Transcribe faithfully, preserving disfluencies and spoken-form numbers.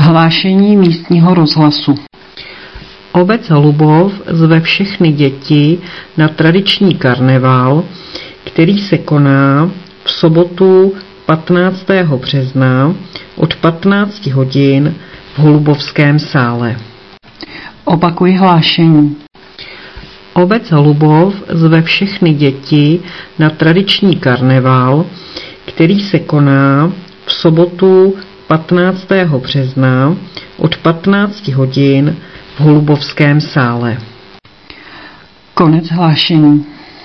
Hlášení místního rozhlasu. Obec Holubov zve všechny děti na tradiční karneval, který se koná v sobotu patnáctého března od patnácti hodin v Holubovském sále. Opakuji hlášení. Obec Holubov zve všechny děti na tradiční karneval, který se koná v sobotu patnáctého března od patnácti hodin v Holubovském sále. Konec hlášení.